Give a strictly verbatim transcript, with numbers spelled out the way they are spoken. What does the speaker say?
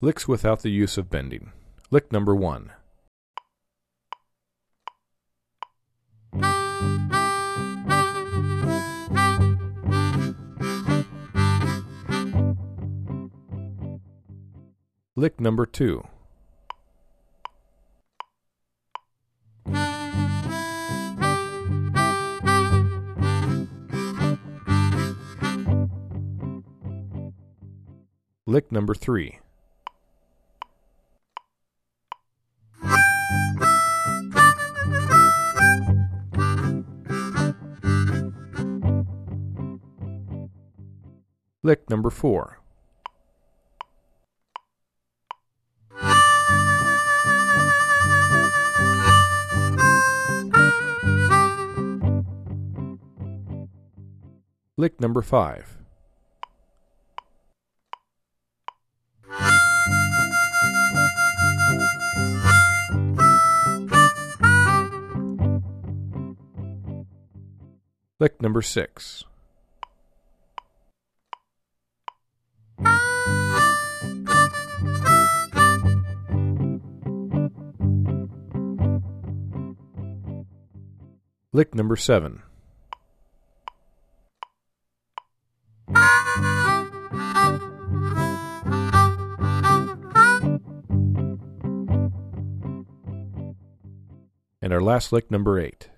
Licks without the use of bending. Lick number one. Lick number two. Lick number three. Lick number four. Lick number five. Lick number six. Lick number seven. And our last lick, number eight.